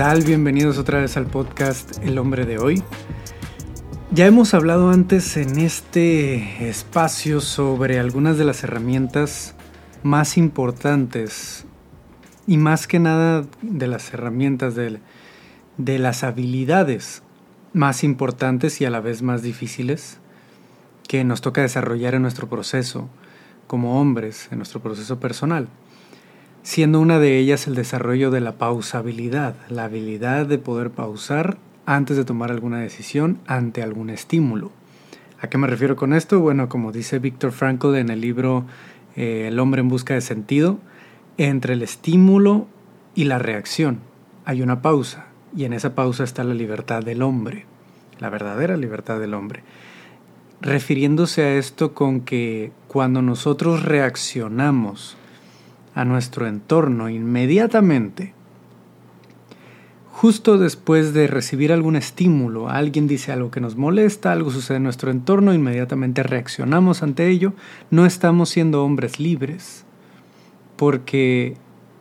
tal? Bienvenidos otra vez al podcast El Hombre de Hoy. Ya hemos hablado antes en este espacio sobre algunas de las herramientas más importantes y más que nada de las herramientas de las habilidades más importantes y a la vez más difíciles que nos toca desarrollar en nuestro proceso como hombres, en nuestro proceso personal. Siendo una de ellas el desarrollo de la pausabilidad, la habilidad de poder pausar antes de tomar alguna decisión ante algún estímulo. ¿A qué me refiero con esto? Bueno, como dice Viktor Frankl en el libro El hombre en busca de sentido, entre el estímulo y la reacción hay una pausa, y en esa pausa está la libertad del hombre, la verdadera libertad del hombre. Refiriéndose a esto con que cuando nosotros reaccionamos a nuestro entorno inmediatamente, justo después de recibir algún estímulo, alguien dice algo que nos molesta, algo sucede en nuestro entorno, inmediatamente reaccionamos ante ello, no estamos siendo hombres libres, porque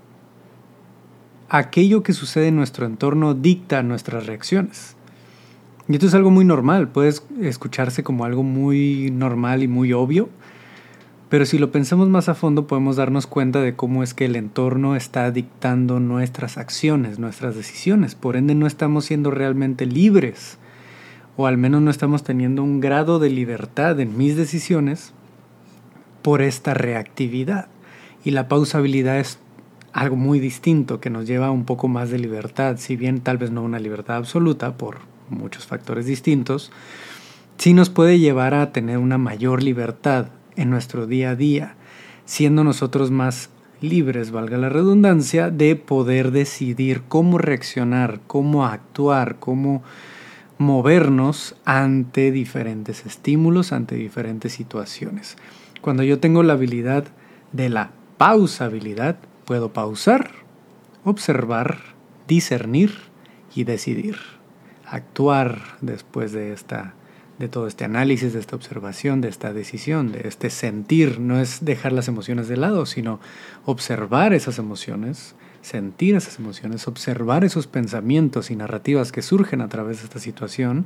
aquello que sucede en nuestro entorno dicta nuestras reacciones. Y esto es algo muy normal, puede escucharse como algo muy normal y muy obvio, pero si lo pensamos más a fondo podemos darnos cuenta de cómo es que el entorno está dictando nuestras acciones, nuestras decisiones. Por ende no estamos siendo realmente libres, o al menos no estamos teniendo un grado de libertad en mis decisiones por esta reactividad. Y la pausabilidad es algo muy distinto que nos lleva a un poco más de libertad, si bien tal vez no una libertad absoluta por muchos factores distintos, sí nos puede llevar a tener una mayor libertad en nuestro día a día, siendo nosotros más libres, valga la redundancia, de poder decidir cómo reaccionar, cómo actuar, cómo movernos ante diferentes estímulos, ante diferentes situaciones. Cuando yo tengo la habilidad de la pausabilidad, puedo pausar, observar, discernir y decidir. Actuar después de todo este análisis, de esta observación, de esta decisión, de este sentir. No es dejar las emociones de lado, sino observar esas emociones, sentir esas emociones, observar esos pensamientos y narrativas que surgen a través de esta situación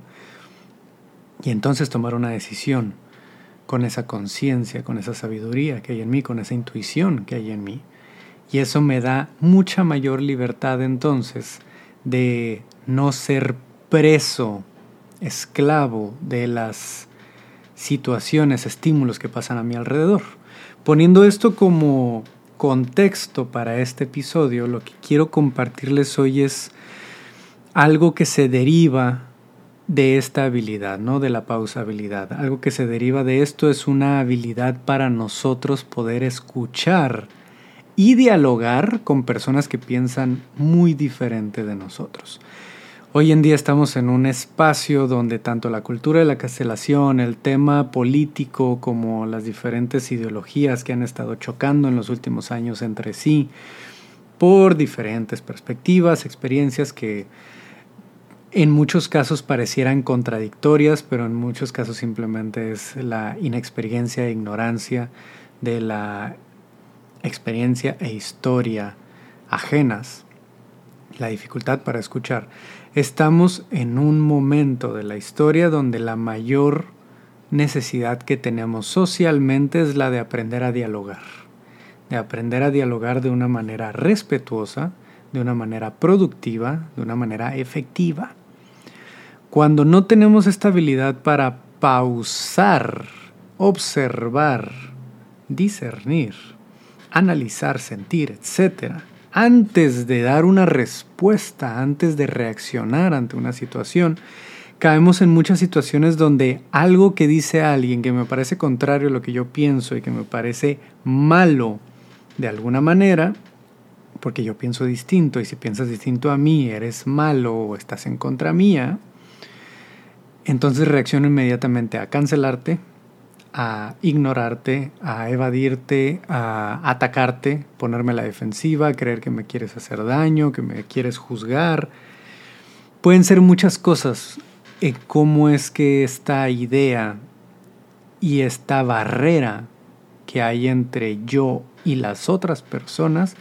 y entonces tomar una decisión con esa conciencia, con esa sabiduría que hay en mí, con esa intuición que hay en mí. Y eso me da mucha mayor libertad entonces de no ser preso, esclavo de las situaciones, estímulos que pasan a mi alrededor. Poniendo esto como contexto para este episodio, lo que quiero compartirles hoy es algo que se deriva de esta habilidad, ¿no? De la pausabilidad. Algo que se deriva de esto es una habilidad para nosotros poder escuchar y dialogar con personas que piensan muy diferente de nosotros. Hoy en día estamos en un espacio donde tanto la cultura de la cancelación, el tema político, como las diferentes ideologías que han estado chocando en los últimos años entre sí, por diferentes perspectivas, experiencias que en muchos casos parecieran contradictorias, pero en muchos casos simplemente es la inexperiencia e ignorancia de la experiencia e historia ajenas, la dificultad para escuchar. Estamos en un momento de la historia donde la mayor necesidad que tenemos socialmente es la de aprender a dialogar. De aprender a dialogar de una manera respetuosa, de una manera productiva, de una manera efectiva. Cuando no tenemos esta habilidad para pausar, observar, discernir, analizar, sentir, etcétera, antes de dar una respuesta, antes de reaccionar ante una situación, caemos en muchas situaciones donde algo que dice alguien que me parece contrario a lo que yo pienso y que me parece malo de alguna manera, porque yo pienso distinto, y si piensas distinto a mí, eres malo o estás en contra mía, entonces reacciono inmediatamente a cancelarte, a ignorarte, a evadirte, a atacarte, ponerme a la defensiva, creer que me quieres hacer daño, que me quieres juzgar. Pueden ser muchas cosas. Cómo es que esta idea y esta barrera que hay entre yo y las otras personas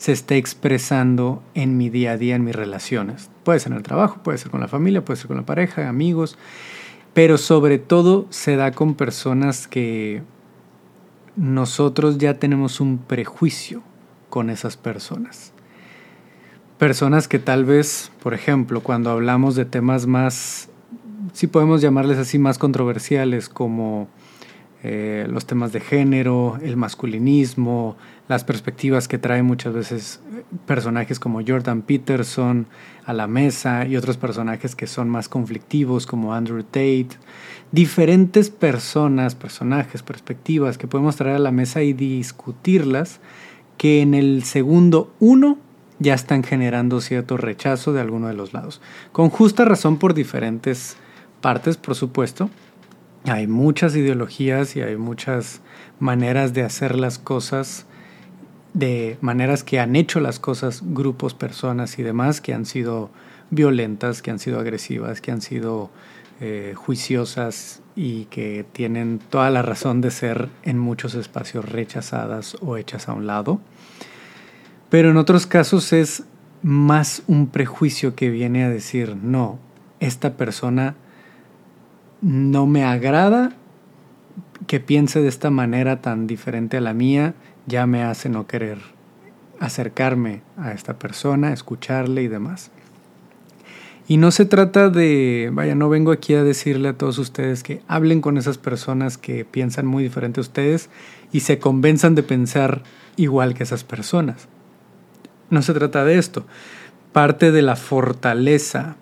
se esté expresando en mi día a día, en mis relaciones. Puede ser en el trabajo, puede ser con la familia, puede ser con la pareja, amigos, pero sobre todo se da con personas que nosotros ya tenemos un prejuicio con esas personas. Personas que tal vez, por ejemplo, cuando hablamos de temas más, si podemos llamarles así, más controversiales, como los temas de género, el masculinismo, las perspectivas que traen muchas veces personajes como Jordan Peterson a la mesa y otros personajes que son más conflictivos como Andrew Tate, diferentes personajes, perspectivas que podemos traer a la mesa y discutirlas, que en el segundo uno ya están generando cierto rechazo de alguno de los lados, con justa razón por diferentes partes, por supuesto. Hay muchas ideologías y hay muchas maneras de hacer las cosas, de maneras que han hecho las cosas grupos, personas y demás, que han sido violentas, que han sido agresivas, que han sido juiciosas y que tienen toda la razón de ser en muchos espacios rechazadas o hechas a un lado. Pero en otros casos es más un prejuicio que viene a decir, no, esta persona no me agrada que piense de esta manera tan diferente a la mía, ya me hace no querer acercarme a esta persona, escucharle y demás. Y no se trata de, no vengo aquí a decirle a todos ustedes que hablen con esas personas que piensan muy diferente a ustedes y se convenzan de pensar igual que esas personas. No se trata de esto. Parte de la fortaleza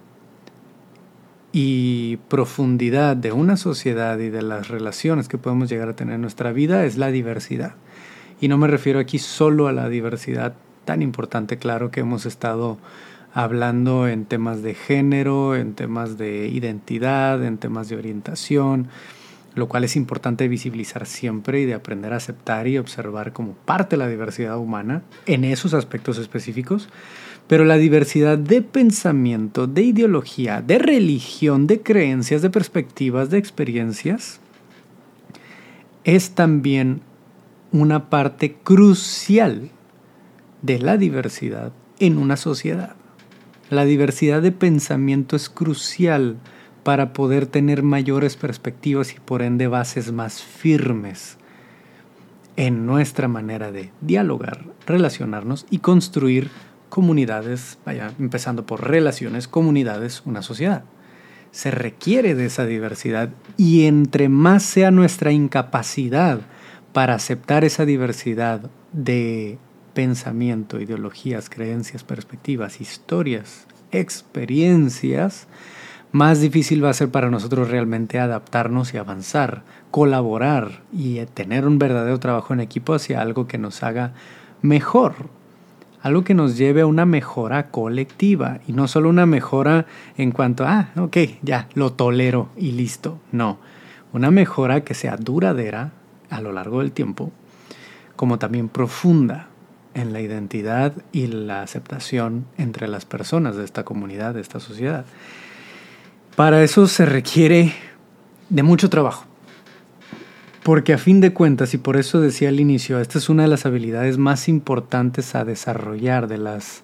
y profundidad de una sociedad y de las relaciones que podemos llegar a tener en nuestra vida es la diversidad. Y no me refiero aquí solo a la diversidad tan importante, claro, que hemos estado hablando en temas de género, en temas de identidad, en temas de orientación, lo cual es importante visibilizar siempre y de aprender a aceptar y observar como parte de la diversidad humana en esos aspectos específicos. Pero la diversidad de pensamiento, de ideología, de religión, de creencias, de perspectivas, de experiencias, es también una parte crucial de la diversidad en una sociedad. La diversidad de pensamiento es crucial para poder tener mayores perspectivas y por ende bases más firmes en nuestra manera de dialogar, relacionarnos y construir comunidades, empezando por relaciones, comunidades, una sociedad. Se requiere de esa diversidad y entre más sea nuestra incapacidad para aceptar esa diversidad de pensamiento, ideologías, creencias, perspectivas, historias, experiencias, más difícil va a ser para nosotros realmente adaptarnos y avanzar, colaborar y tener un verdadero trabajo en equipo hacia algo que nos haga mejor. Algo que nos lleve a una mejora colectiva y no solo una mejora en cuanto a, ya, lo tolero y listo. No, una mejora que sea duradera a lo largo del tiempo, como también profunda en la identidad y la aceptación entre las personas de esta comunidad, de esta sociedad. Para eso se requiere de mucho trabajo. Porque a fin de cuentas, y por eso decía al inicio, esta es una de las habilidades más importantes a desarrollar, de las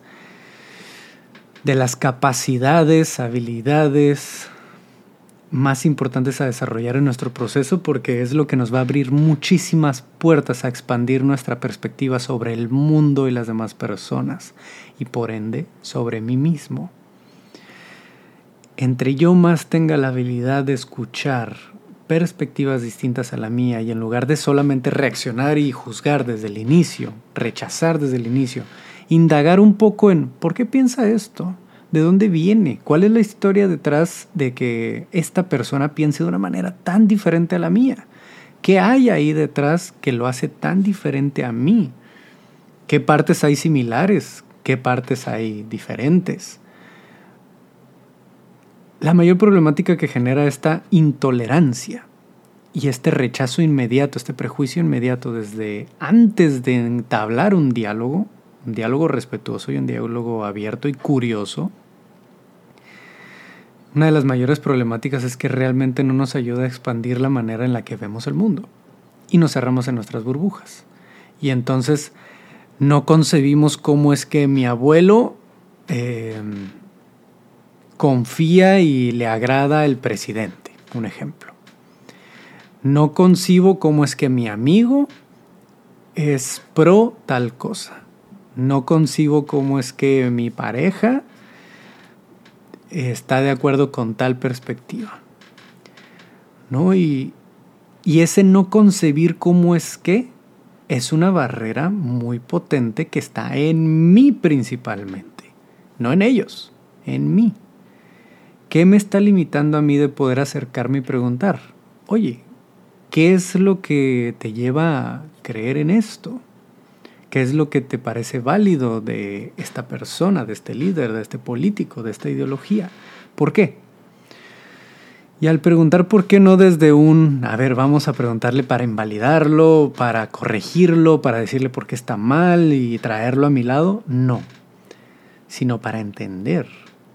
capacidades, habilidades más importantes a desarrollar en nuestro proceso, porque es lo que nos va a abrir muchísimas puertas a expandir nuestra perspectiva sobre el mundo y las demás personas, y por ende sobre mí mismo. Entre yo más tenga la habilidad de escuchar perspectivas distintas a la mía y en lugar de solamente reaccionar y juzgar desde el inicio, rechazar desde el inicio, indagar un poco en ¿por qué piensa esto? ¿De dónde viene? ¿Cuál es la historia detrás de que esta persona piense de una manera tan diferente a la mía? ¿Qué hay ahí detrás que lo hace tan diferente a mí? ¿Qué partes hay similares? ¿Qué partes hay diferentes? La mayor problemática que genera esta intolerancia y este rechazo inmediato, este prejuicio inmediato desde antes de entablar un diálogo respetuoso y un diálogo abierto y curioso, una de las mayores problemáticas es que realmente no nos ayuda a expandir la manera en la que vemos el mundo y nos cerramos en nuestras burbujas. Y entonces No concebimos cómo es que mi abuelo confía y le agrada el presidente, un ejemplo. No concibo cómo es que mi amigo es pro tal cosa. No concibo cómo es que mi pareja está de acuerdo con tal perspectiva, ¿no? Y ese no concebir cómo es que es una barrera muy potente que está en mí principalmente, no en ellos, en mí. ¿Qué me está limitando a mí de poder acercarme y preguntar? Oye, ¿qué es lo que te lleva a creer en esto? ¿Qué es lo que te parece válido de esta persona, de este líder, de este político, de esta ideología? ¿Por qué? Y al preguntar por qué no desde vamos a preguntarle para invalidarlo, para corregirlo, para decirle por qué está mal y traerlo a mi lado, no, sino para entender.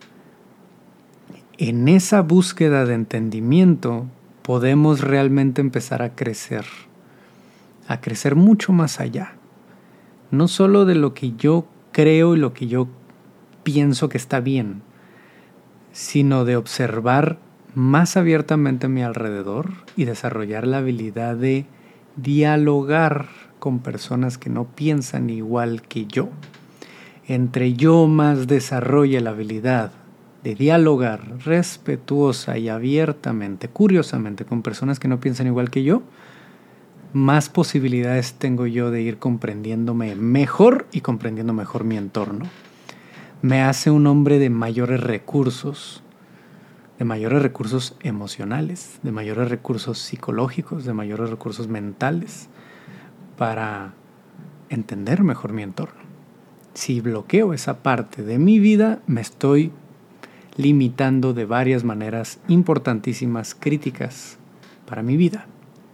En esa búsqueda de entendimiento podemos realmente empezar a crecer mucho más allá. No solo de lo que yo creo y lo que yo pienso que está bien, sino de observar más abiertamente a mi alrededor y desarrollar la habilidad de dialogar con personas que no piensan igual que yo. Entre yo más desarrolle la habilidad de dialogar respetuosa y abiertamente, curiosamente, con personas que no piensan igual que yo, más posibilidades tengo yo de ir comprendiéndome mejor y comprendiendo mejor mi entorno. Me hace un hombre de mayores recursos emocionales, de mayores recursos psicológicos, de mayores recursos mentales para entender mejor mi entorno. Si bloqueo esa parte de mi vida, me estoy limitando de varias maneras importantísimas, críticas para mi vida.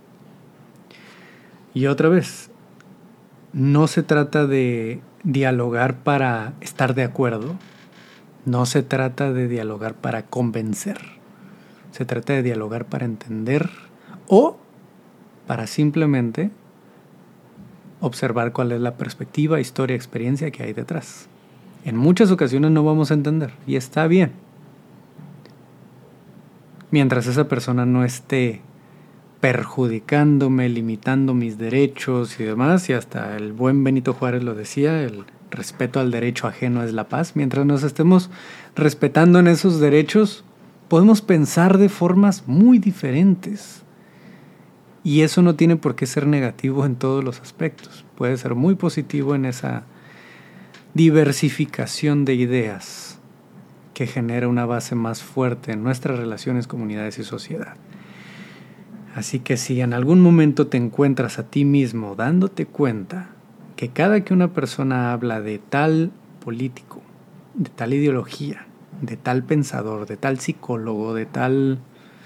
Y otra vez, no se trata de dialogar para estar de acuerdo, no se trata de dialogar para convencer, se trata de dialogar para entender o para simplemente observar cuál es la perspectiva, historia, experiencia que hay detrás. En muchas ocasiones no vamos a entender y está bien. Mientras esa persona no esté perjudicándome, limitando mis derechos y demás, y hasta el buen Benito Juárez lo decía, el respeto al derecho ajeno es la paz. Mientras nos estemos respetando en esos derechos, podemos pensar de formas muy diferentes. Y eso no tiene por qué ser negativo en todos los aspectos. Puede ser muy positivo en esa diversificación de ideas que genera una base más fuerte en nuestras relaciones, comunidades y sociedad. Así que si en algún momento te encuentras a ti mismo dándote cuenta que cada que una persona habla de tal político, de tal ideología, de tal pensador, de tal psicólogo, de tal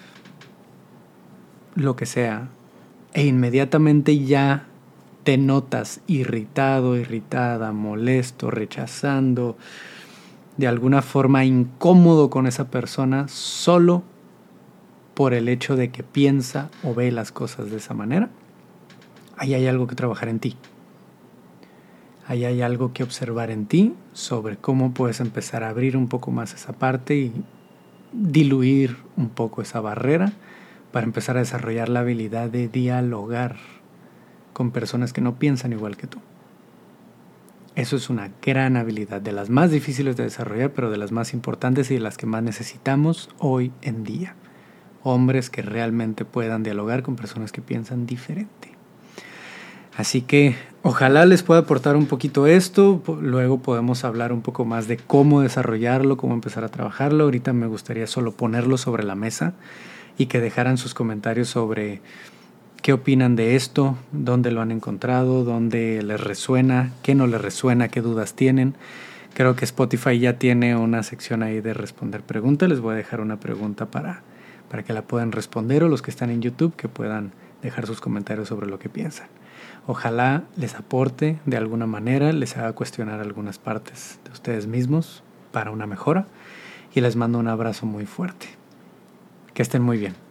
lo que sea, e inmediatamente ya te notas irritado, irritada, molesto, rechazando, de alguna forma incómodo con esa persona solo por el hecho de que piensa o ve las cosas de esa manera, ahí hay algo que trabajar en ti. Ahí hay algo que observar en ti sobre cómo puedes empezar a abrir un poco más esa parte y diluir un poco esa barrera para empezar a desarrollar la habilidad de dialogar con personas que no piensan igual que tú. Eso es una gran habilidad, de las más difíciles de desarrollar, pero de las más importantes y de las que más necesitamos hoy en día. Hombres que realmente puedan dialogar con personas que piensan diferente. Así que ojalá les pueda aportar un poquito esto. Luego podemos hablar un poco más de cómo desarrollarlo, cómo empezar a trabajarlo. Ahorita me gustaría solo ponerlo sobre la mesa y que dejaran sus comentarios sobre qué opinan de esto, dónde lo han encontrado, dónde les resuena, qué no les resuena, qué dudas tienen. Creo que Spotify ya tiene una sección ahí de responder preguntas. Les voy a dejar una pregunta para que la puedan responder, o los que están en YouTube que puedan dejar sus comentarios sobre lo que piensan. Ojalá les aporte de alguna manera, les haga cuestionar algunas partes de ustedes mismos para una mejora, y les mando un abrazo muy fuerte. Que estén muy bien.